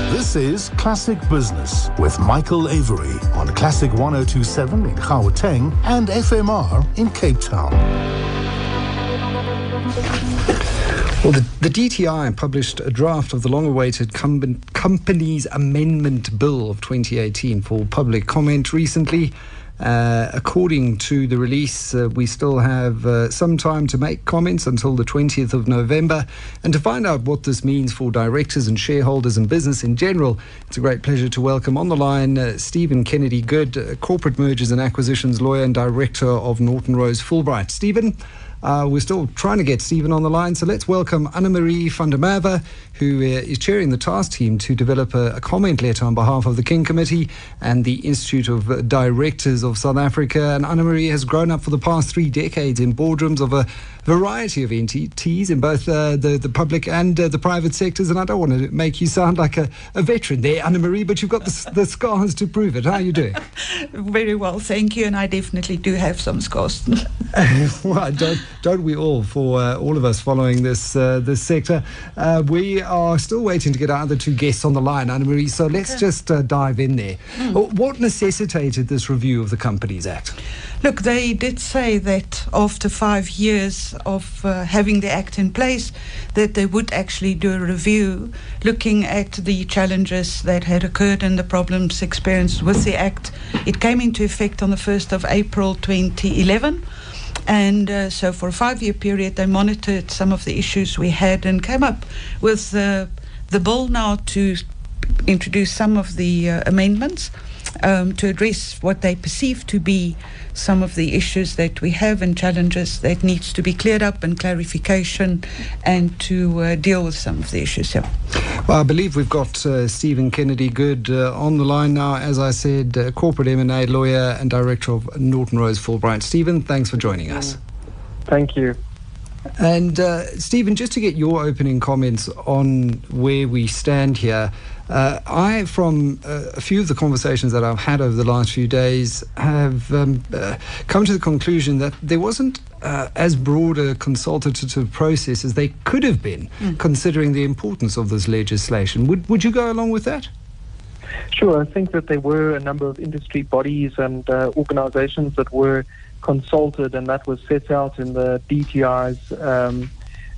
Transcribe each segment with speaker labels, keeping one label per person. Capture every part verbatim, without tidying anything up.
Speaker 1: This is Classic Business with Michael Avery on Classic one oh two point seven in Gauteng and F M R in Cape Town.
Speaker 2: Well, the, the D T I published a draft of the long-awaited com- Companies Amendment Bill of twenty eighteen for public comment recently. Uh, according to the release, uh, we still have uh, some time to make comments until the twentieth of November. And to find out what this means for directors and shareholders and business in general, it's a great pleasure to welcome on the line uh, Stephen Kennedy Good, uh, corporate mergers and acquisitions lawyer and director of Norton Rose Fulbright. Stephen, Uh, we're still trying to get Stephen on the line, so let's welcome Anna-Marie van der Merwe, who uh, is chairing the task team to develop a, a comment letter on behalf of the King Committee and the Institute of Directors of South Africa. And Anna-Marie has grown up for the past three decades in boardrooms of a variety of entities in both uh, the, the public and uh, the private sectors. And I don't want to make you sound like a, a veteran there, Anna-Marie, but you've got the, the scars to prove it. How are you doing?
Speaker 3: Very well, thank you, and I definitely do have some scars.
Speaker 2: Well, don't, don't we all, for uh, all of us following this uh, this sector. Uh, we are still waiting to get our other two guests on the line, Anna-Marie, so let's okay. just uh, dive in there. Mm. What necessitated this review of the Companies Act?
Speaker 3: Look, they did say that after five years of uh, having the Act in place, that they would actually do a review looking at the challenges that had occurred and the problems experienced with the Act. It came into effect on the first of April twenty eleven. And uh, so for a five-year period, they monitored some of the issues we had and came up with uh, the bill now to introduce some of the uh, amendments um, to address what they perceive to be some of the issues that we have and challenges that needs to be cleared up and clarification, and to uh, deal with some of the issues. Yeah.
Speaker 2: Well, I believe we've got uh, Stephen Kennedy Good uh, on the line now. As I said, uh, corporate M and A lawyer and director of Norton Rose Fulbright. Stephen, thanks for joining us.
Speaker 4: Thank you.
Speaker 2: And uh, Stephen, just to get your opening comments on where we stand here, uh, I, from uh, a few of the conversations that I've had over the last few days, have um, uh, come to the conclusion that there wasn't uh, as broad a consultative process as they could have been, mm. considering the importance of this legislation. Would would you go along with that?
Speaker 4: Sure. I think that there were a number of industry bodies and uh, organizations that were consulted, and that was set out in the D T I's um,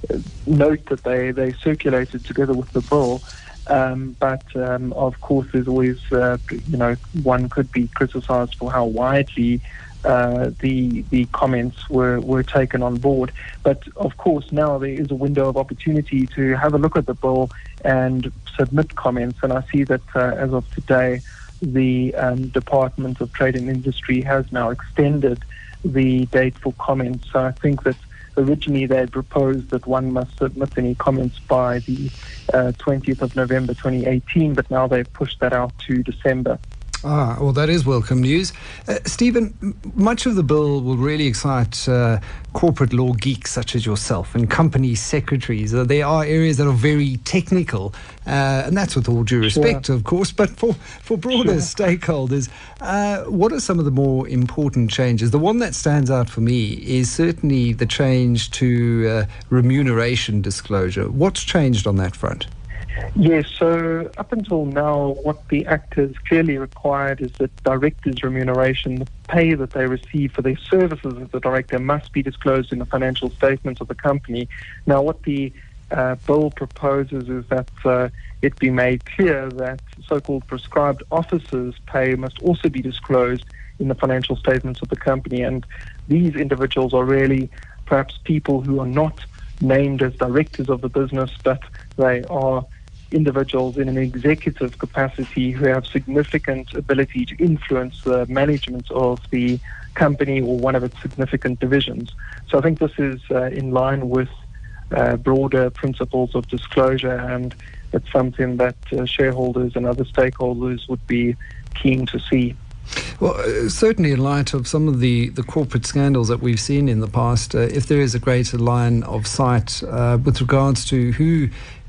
Speaker 4: note that they, they circulated together with the bill. Um, but um, of course, there's always, uh, you know, one could be criticized for how widely uh, the the comments were, were taken on board. But of course, now there is a window of opportunity to have a look at the bill and submit comments. And I see that uh, as of today, the um, Department of Trade and Industry has now extended the date for comments. So I think that originally they had proposed that one must submit any comments by the uh, twentieth of November twenty eighteen, but now they've pushed that out to December.
Speaker 2: Ah, well, that is welcome news. Uh, Stephen, m- much of the bill will really excite uh, corporate law geeks such as yourself and company secretaries. Uh, there are areas that are very technical, uh, and that's with all due respect, sure. of course. But for, for broader sure. stakeholders, uh, what are some of the more important changes? The one that stands out for me is certainly the change to uh, remuneration disclosure. What's changed on that front?
Speaker 4: Yes, so up until now, what the Act has clearly required is that directors' remuneration, the pay that they receive for their services as a director, must be disclosed in the financial statements of the company. Now, what the uh, bill proposes is that uh, it be made clear that so-called prescribed officers' pay must also be disclosed in the financial statements of the company. And these individuals are really perhaps people who are not named as directors of the business, but they are individuals in an executive capacity who have significant ability to influence the management of the company or one of its significant divisions. So I think this is uh, in line with uh, broader principles of disclosure, and it's something that uh, shareholders and other stakeholders would be keen to see.
Speaker 2: Well, uh, certainly in light of some of the, the corporate scandals that we've seen in the past, uh, if there is a greater line of sight uh, with regards to who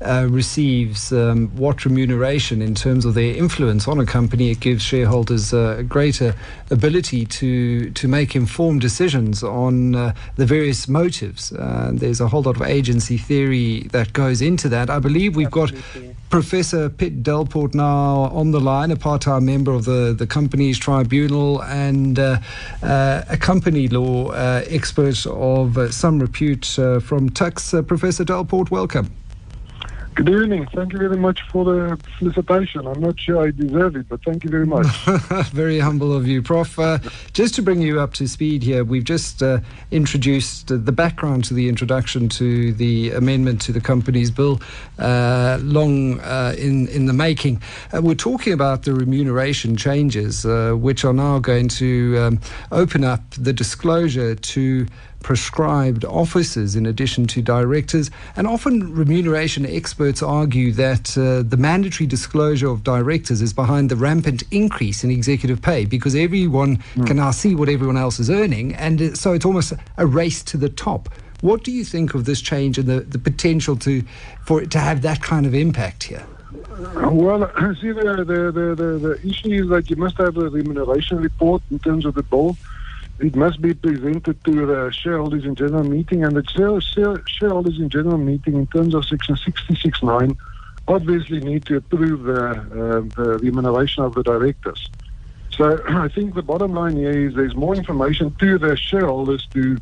Speaker 2: uh, receives um, what remuneration in terms of their influence on a company. It gives shareholders uh, a greater ability to to make informed decisions on uh, the various motives. Uh, there's a whole lot of agency theory that goes into that. I believe we've
Speaker 4: Absolutely.
Speaker 2: got Professor Pitt Delport now on the line, a part-time member of the, the Companies Tribunal and uh, uh, a company law uh, expert of uh, some repute uh, from Tux. Uh, Professor Delport, welcome.
Speaker 5: Good evening. Thank you very much for the felicitation. I'm not sure I deserve it, but thank you very much.
Speaker 2: Very humble of you, Professor Uh, just to bring you up to speed here, we've just uh, introduced uh, the background to the introduction to the amendment to the Companies Bill, uh, long uh, in, in the making. Uh, we're talking about the remuneration changes, uh, which are now going to um, open up the disclosure to prescribed officers in addition to directors, and often remuneration experts argue that uh, the mandatory disclosure of directors is behind the rampant increase in executive pay, because everyone mm. can now see what everyone else is earning, and uh, so it's almost a race to the top. What do you think of this change and the, the potential to for it to have that kind of impact here?
Speaker 5: Well, see, the, the, the, the, the issue is that you must have a remuneration report in terms of the bill. It must be presented to the shareholders in general meeting, and the share, share, shareholders in general meeting, in terms of section sixty-six point nine, obviously need to approve the, uh, the remuneration of the directors. So I think the bottom line here is there's more information to the shareholders to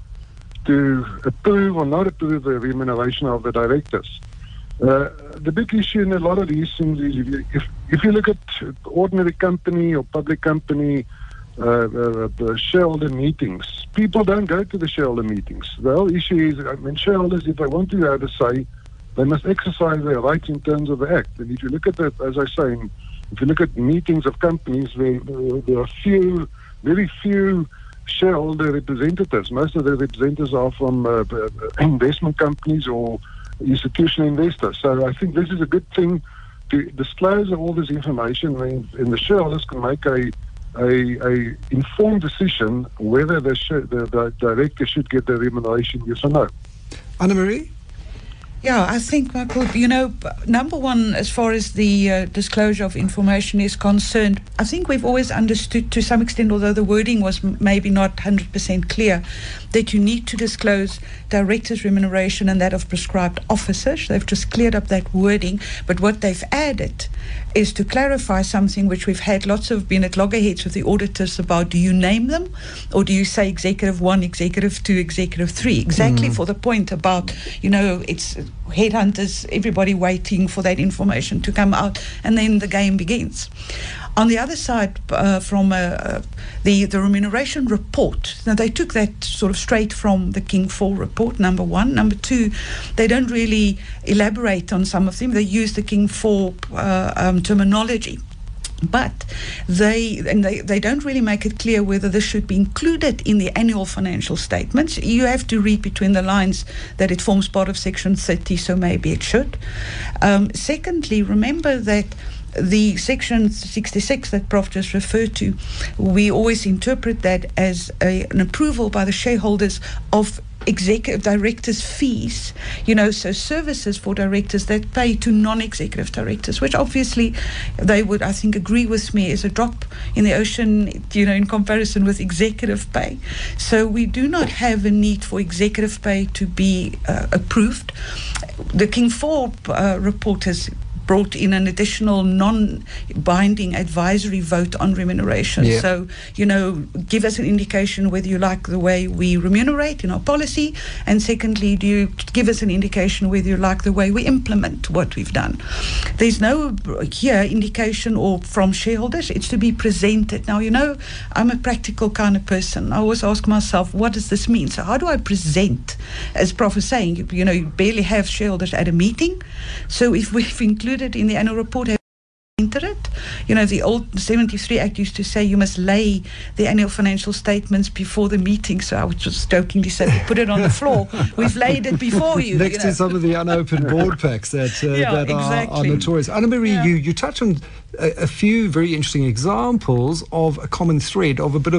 Speaker 5: to approve or not approve the remuneration of the directors. Uh, the big issue in a lot of these things is if you, if, if you look at ordinary company or public company Uh, uh, the shareholder meetings, people don't go to the shareholder meetings. The whole issue is, I mean, shareholders, if they want to have a say, they must exercise their rights in terms of the Act. And if you look at that, as I say, if you look at meetings of companies, there, there are few, very few shareholder representatives. Most of the representatives are from uh, investment companies or institutional investors. So I think this is a good thing to disclose all this information, and, and the shareholders can make a A, a informed decision whether the, sh- the, the director should get the remuneration, yes or no.
Speaker 2: Anna-Marie?
Speaker 3: Yeah, I think, Michael, you know, number one, as far as the uh, disclosure of information is concerned, I think we've always understood to some extent, although the wording was m- maybe not one hundred percent clear, that you need to disclose directors' remuneration and that of prescribed officers. They've just cleared up that wording, but what they've added is to clarify something which we've had lots of been at loggerheads with the auditors about. Do you name them, or do you say executive one, executive two, executive three? Exactly mm. for the point about, you know, it's headhunters, everybody waiting for that information to come out, and then the game begins. On the other side, uh, from uh, the, the remuneration report, now they took that sort of straight from the King four report, number one. Number two, they don't really elaborate on some of them. They use the King four uh, um, terminology. But they and they, they don't really make it clear whether this should be included in the annual financial statements. You have to read between the lines that it forms part of Section thirty, so maybe it should. Um, secondly, remember that the Section sixty-six that Prof just referred to, we always interpret that as a, an approval by the shareholders of executive directors' fees, you know, so services for directors that pay to non-executive directors, which obviously they would, I think, agree with me is a drop in the ocean, you know, in comparison with executive pay. So we do not have a need for executive pay to be uh, approved. The King four uh, report has brought in an additional non-binding advisory vote on remuneration. Yeah. So, you know, give us an indication whether you like the way we remunerate in our policy, and secondly, do you give us an indication whether you like the way we implement what we've done. There's no here indication or from shareholders. It's to be presented. Now, you know, I'm a practical kind of person. I always ask myself, what does this mean? So how do I present? As Prof is saying, you, you know, you barely have shareholders at a meeting. So if we've included in the annual report, enter it. You know, the old seventy-three Act used to say you must lay the annual financial statements before the meeting. So I would just jokingly say, put it on the floor. We've laid it before you.
Speaker 2: Next
Speaker 3: you know.
Speaker 2: to some of the unopened board packs that, uh,
Speaker 3: yeah,
Speaker 2: that
Speaker 3: exactly.
Speaker 2: are, are notorious. Anna-Marie, yeah. you, you touched on a, a few very interesting examples of a common thread of a bit of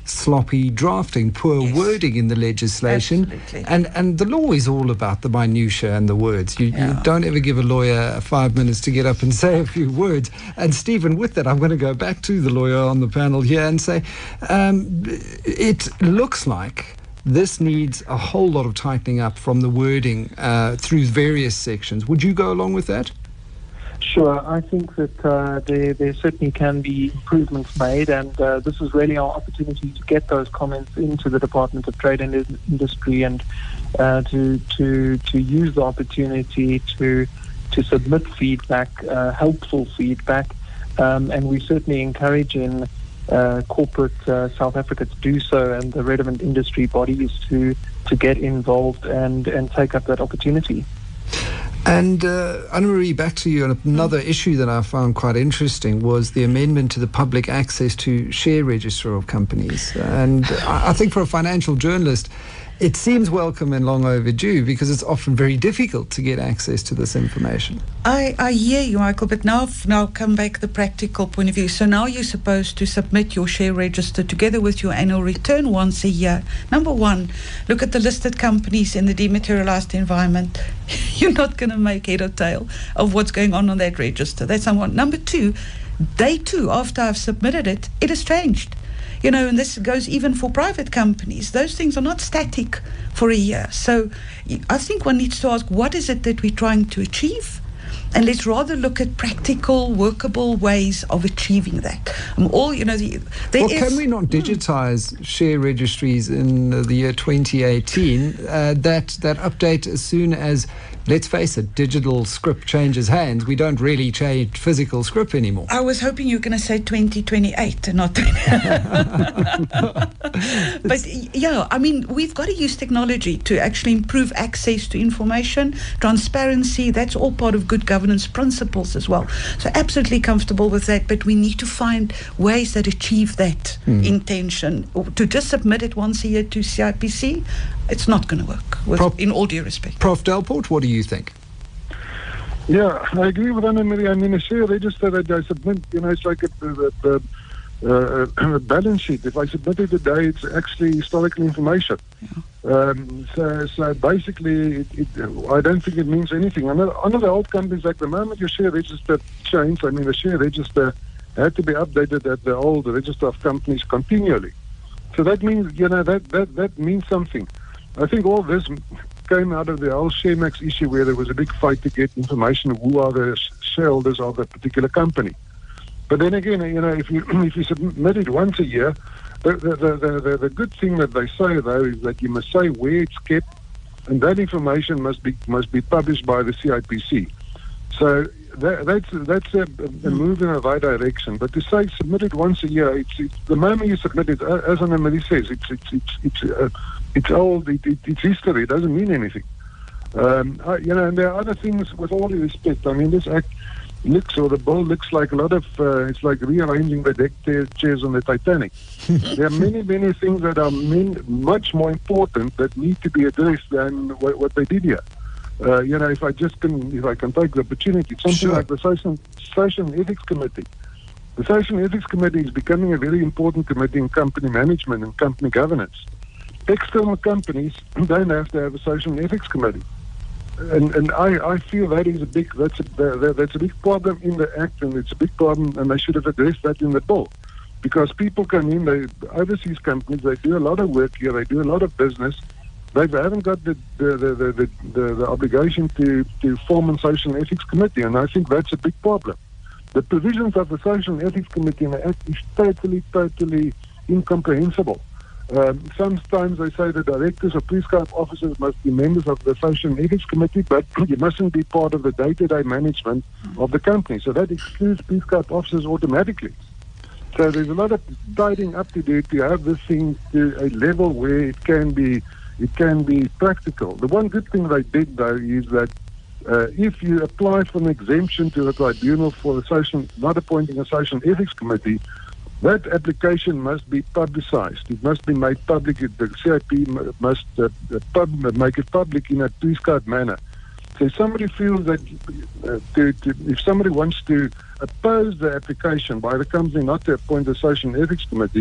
Speaker 2: sloppy drafting, poor
Speaker 3: Yes.
Speaker 2: wording in the legislation.
Speaker 3: Absolutely.
Speaker 2: And and the law is all about the minutiae and the words. You,
Speaker 3: Yeah.
Speaker 2: you don't ever give a lawyer five minutes to get up and say a few words. And Stephen, with that, I'm going to go back to the lawyer on the panel here and say, um, it looks like this needs a whole lot of tightening up from the wording uh, through various sections. Would you go along with that?
Speaker 4: Sure, I think that uh, there, there certainly can be improvements made, and uh, this is really our opportunity to get those comments into the Department of Trade and Industry, and uh, to to to use the opportunity to to submit feedback, uh, helpful feedback, um, and we certainly encouraging uh, corporate uh, South Africa to do so, and the relevant industry bodies to to get involved and and take up that opportunity.
Speaker 2: And uh, Anna-Marie, back to you. And another issue that I found quite interesting was the amendment to the public access to share register of companies. And I I think for a financial journalist, it seems welcome and long overdue, because it's often very difficult to get access to this information.
Speaker 3: I, I hear you, Michael, but now now come back the practical point of view. So now you're supposed to submit your share register together with your annual return once a year. Number one, look at the listed companies in the dematerialized environment. You're not going to make head or tail of what's going on on that register. That's number one. Number two, day two after I've submitted it, it has changed. You know, and this goes even for private companies. Those things are not static for a year. So I think one needs to ask, what is it that we're trying to achieve? And let's rather look at practical, workable ways of achieving that. Um, all, you know, the, there
Speaker 2: Well,
Speaker 3: is,
Speaker 2: can we not digitize share registries in uh, the year twenty eighteen? Uh, that, that update as soon as, let's face it, digital script changes hands. We don't really change physical script anymore.
Speaker 3: I was hoping you were going to say twenty twenty-eight and not But yeah, I mean, we've got to use technology to actually improve access to information, transparency. That's all part of good governance principles as well. So absolutely comfortable with that, but we need to find ways that achieve that mm. intention. To just submit it once a year to C I P C, it's not going to work, with,
Speaker 2: Prof,
Speaker 3: in all due respect.
Speaker 2: Professor Delport, what do you think?
Speaker 5: Yeah, I agree with Anna-Marie. I mean, a share register that I submit, you know, it's like a, a, a, a balance sheet. If I submit it today, it's actually historical information.
Speaker 3: Yeah.
Speaker 5: Um, so, so basically, it, it, I don't think it means anything. Under, under the old companies, like the moment your share register changed, I mean, the share register had to be updated at the old register of companies continually. So that means, you know, that, that, that means something. I think all this came out of the whole ShareMax issue, where there was a big fight to get information of who are the shareholders of a particular company. But then again, you know, if you if you submit it once a year, the the, the, the the good thing that they say though is that you must say where it's kept, and that information must be must be published by the C I P C. So that, that's that's a, a move in the right direction. But to say submit it once a year, it's, it's the moment you submit it, as Anna-Marie says, it's it's it's it's uh, it's old, it, it, it's history. It doesn't mean anything. Um, I, you know, and there are other things. With all due respect, I mean, this act looks, or the bill looks like a lot of. Uh, it's like rearranging the deck chairs on the Titanic. There are many, many things that are mean, much more important that need to be addressed than what, what they did here. Uh, you know, if I just can, if I can take the opportunity, something
Speaker 2: Sure.
Speaker 5: like the Social, Social and Ethics Committee. The Social and Ethics Committee is becoming a very important committee in company management and company governance. External companies don't have to have a Social and Ethics Committee. And and I, I feel that is a big that's a that, that's a big problem in the act, and it's a big problem, and they should have addressed that in the bill, because people come in, they overseas companies, they do a lot of work here, they do a lot of business, they haven't got the the the the, the, the, the obligation to to form a Social and Ethics Committee, and I think that's a big problem. The provisions of the Social and Ethics Committee in the act is totally totally incomprehensible. Um, sometimes they say the directors or prescribed officers must be members of the Social and Ethics Committee, but you mustn't be part of the day-to-day management of the company. So that excludes prescribed officers automatically. So there's a lot of tidying up to do to have this thing to a level where it can be it can be practical. The one good thing they did, though, is that uh, if you apply for an exemption to the tribunal for the social, not appointing a Social and Ethics Committee, that application must be publicized. It must be made public. The C I P must uh, pub, make it public in a prescribed manner. So if somebody feels that, uh, to, to, if somebody wants to oppose the application by the company not to appoint a Social and Ethics Committee,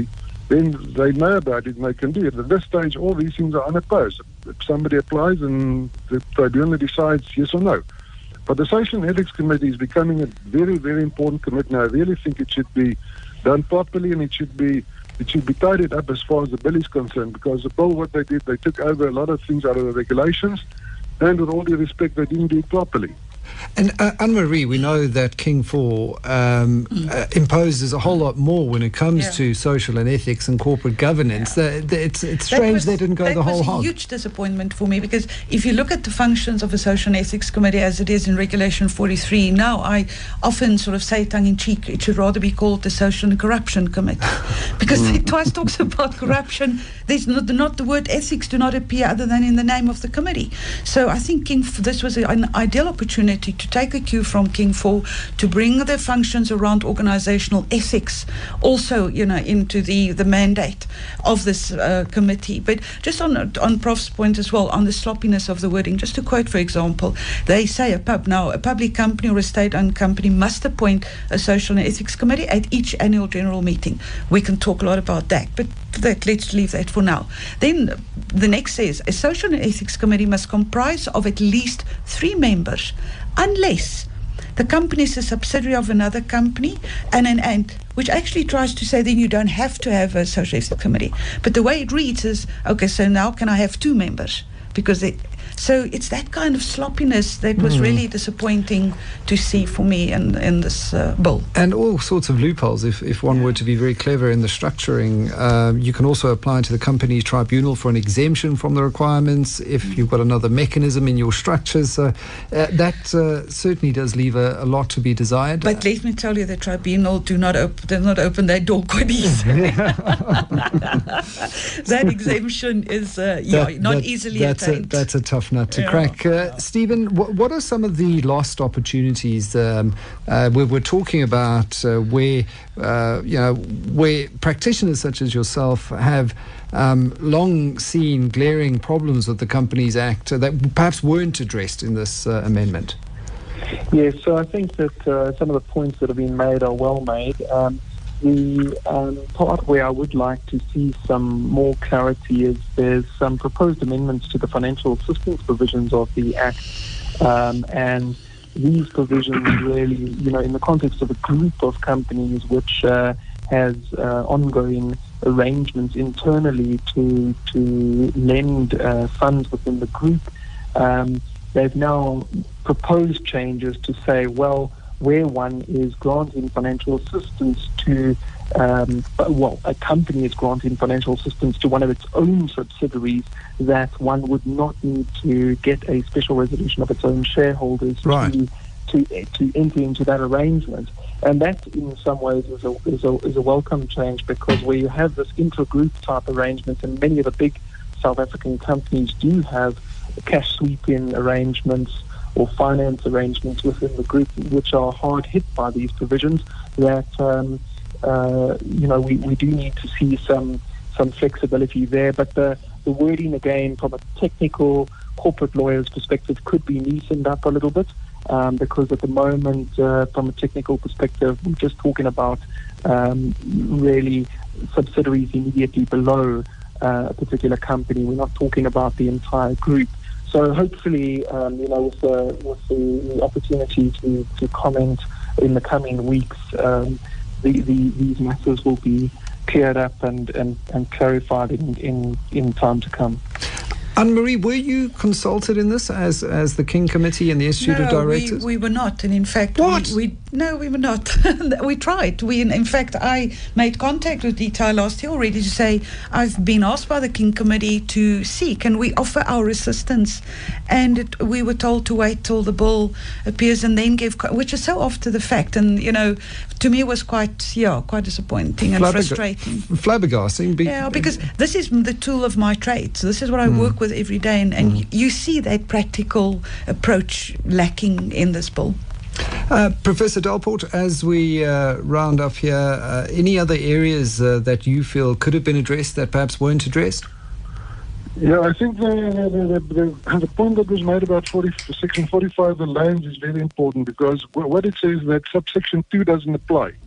Speaker 5: then they know about it and they can do it. At this stage, all these things are unopposed. If somebody applies and the tribunal decides yes or no. But the Social and Ethics Committee is becoming a very, very important committee. Now, I really think it should be done properly, and it should be it should be tidied up as far as the bill is concerned, because the bill, what they did, they took over a lot of things out of the regulations, and with all due respect, they didn't do it properly.
Speaker 2: And uh, Anne-Marie, we know that King four um, mm. uh, imposes a whole lot more when it comes
Speaker 3: yeah.
Speaker 2: to social and ethics and corporate governance. Yeah. The, the, it's it's strange
Speaker 3: was,
Speaker 2: they didn't go the whole hog.
Speaker 3: That was a huge disappointment for me, because if you look at the functions of a Social and Ethics Committee as it is in Regulation forty-three, now I often sort of say tongue-in-cheek, it should rather be called the Social and Corruption Committee, because mm. it twice talks about corruption. There's not, not the word ethics do not appear other than in the name of the committee. So I think King, this was an ideal opportunity to take a cue from King four to bring the functions around organizational ethics also, you know, into the, the mandate of this uh, committee. But just on on Prof's point as well, on the sloppiness of the wording, just to quote, for example, they say a pub now a public company or a state-owned company must appoint a social and ethics committee at each annual general meeting. We can talk a lot about that, but that, let's leave that for now. Then the next says a social and ethics committee must comprise of at least three members, unless the company is a subsidiary of another company, and an and which actually tries to say then you don't have to have a social ethics committee. But the way it reads is, okay, so now can I have two members? Because they, so it's that kind of sloppiness that was mm. really disappointing to see for me in, in this uh, bill.
Speaker 2: And all sorts of loopholes, if, if one were to be very clever in the structuring. Uh, you can also apply to the company's tribunal for an exemption from the requirements if mm. you've got another mechanism in your structures. Uh, uh, that uh, certainly does leave a, a lot to be desired.
Speaker 3: But let me tell you, the tribunal do not op- does not open that door quite easily. That exemption is uh, yeah,
Speaker 2: that,
Speaker 3: not
Speaker 2: that,
Speaker 3: easily
Speaker 2: that's
Speaker 3: attained.
Speaker 2: A, that's a tough nut to
Speaker 3: yeah.
Speaker 2: crack. Uh,
Speaker 3: Yeah.
Speaker 2: Stephen, what, what are some of the lost opportunities? Um, uh, we're, we're talking about uh, where uh, you know where practitioners such as yourself have um, long seen glaring problems with the Companies Act uh, that perhaps weren't addressed in this uh, amendment.
Speaker 4: Yes, so I think that uh, some of the points that have been made are well made. Um, The um, part where I would like to see some more clarity is there's some proposed amendments to the financial assistance provisions of the Act, um, and these provisions really, you know, in the context of a group of companies which uh, has uh, ongoing arrangements internally to to lend uh, funds within the group, um, they've now proposed changes to say, well, where one is granting financial assistance to, um, well, a company is granting financial assistance to one of its own subsidiaries, that one would not need to get a special resolution of its own shareholders
Speaker 2: right.
Speaker 4: to, to to enter into that arrangement. And that, in some ways, is a, is a, is a welcome change, because where you have this intra-group type arrangement, and many of the big South African companies do have cash sweep-in arrangements or finance arrangements within the group, which are hard hit by these provisions, that um, uh, you know we, we do need to see some some flexibility there. But the, the wording, again, from a technical corporate lawyer's perspective, could be neatened up a little bit, um, because at the moment, uh, from a technical perspective, we're just talking about um, really subsidiaries immediately below uh, a particular company. We're not talking about the entire group. So hopefully, um, you know, with the, with the opportunity to, to comment in the coming weeks, um, the, the, these matters will be cleared up and, and, and clarified in, in, in time to come.
Speaker 2: Anne-Marie, were you consulted in this as as the King Committee and the Institute
Speaker 3: no,
Speaker 2: of Directors?
Speaker 3: We, we were not, and in fact,
Speaker 2: what?
Speaker 3: We, we no, we were not. We tried. We, in, in fact, I made contact with D T I last year already to say I've been asked by the King Committee to see can we offer our assistance, and it, we were told to wait till the bill appears and then give, which is so after the fact, and you know, to me it was quite yeah quite disappointing and
Speaker 2: Flabberg-
Speaker 3: frustrating.
Speaker 2: Flabbergasting. Be-
Speaker 3: yeah, because this is the tool of my trade. So this is what I mm. work with every day, and, and mm. you see that practical approach lacking in this bill.
Speaker 2: Uh, Professor Delport, as we uh, round up here, uh, any other areas uh, that you feel could have been addressed that perhaps weren't addressed?
Speaker 5: Yeah, I think the the, the, the, the point that was made about forty, section forty-five, the lands, is very important, because what it says is that subsection two doesn't apply.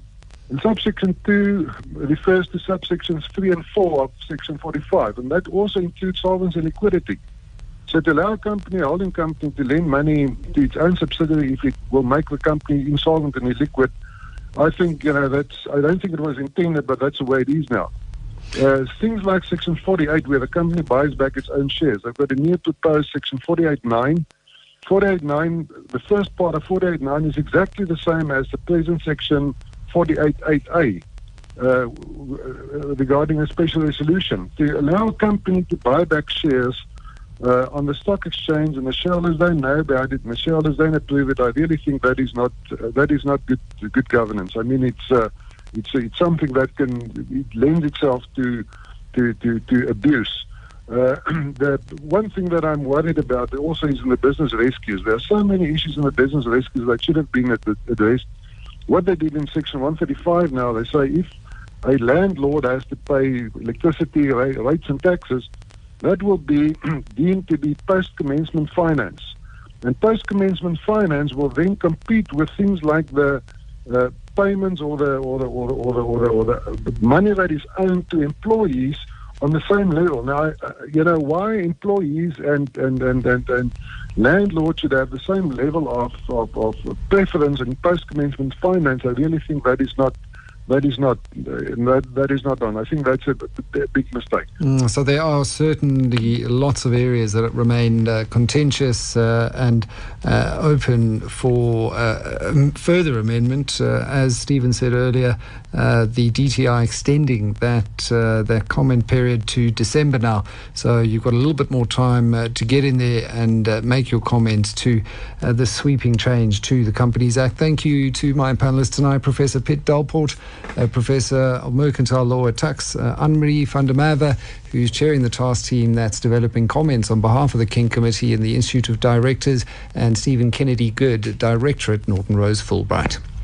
Speaker 5: And subsection two refers to subsections three and four of section forty-five, and that also includes solvency and liquidity. So to allow a company, a holding company, to lend money to its own subsidiary if it will make the company insolvent and illiquid, I think, you know, that's, I don't think it was intended, but that's the way it is now. Uh, things like section forty-eight, where the company buys back its own shares. I've got a new proposed section forty-eight nine. forty-eight nine, the first part of forty-eight nine is exactly the same as the present section forty-eight eight A uh, regarding a special resolution. To allow a company to buy back shares uh, on the stock exchange and the shareholders don't know about it and the shareholders don't approve it, I really think that is not uh, that is not good good governance. I mean, it's uh, it's it's something that can it lends itself to to to, to abuse. Uh, the one thing that I'm worried about also is in the business rescues. There are so many issues in the business rescues that should have been ad- addressed. What they did in section one thirty-five now, they say if a landlord has to pay electricity ra- rates and taxes, that will be deemed to be post-commencement finance. And post-commencement finance will then compete with things like the uh, payments or the or the or the or the, or the, or the, the money that is owed to employees on the same level. Now, uh, you know, why employees and, and, and, and, and landlords should have the same level of, of, of preference in post-commencement finance, I really think that is not that is not uh, that, that is not done. I think that's a, a big mistake.
Speaker 2: Mm, so there are certainly lots of areas that remain uh, contentious uh, and uh, open for uh, um, further amendment. Uh, as Stephen said earlier, uh, the D T I extending that uh, that comment period to December now. So you've got a little bit more time uh, to get in there and uh, make your comments to uh, the sweeping change to the Companies Act. Thank you to my panelists tonight, Professor Piet Delport, Uh, Professor of Mercantile Law at Tuks, uh, Anne-Marie van der Merwe, who's chairing the task team that's developing comments on behalf of the King Committee and the Institute of Directors, and Stephen Kennedy Good, Director at Norton Rose Fulbright.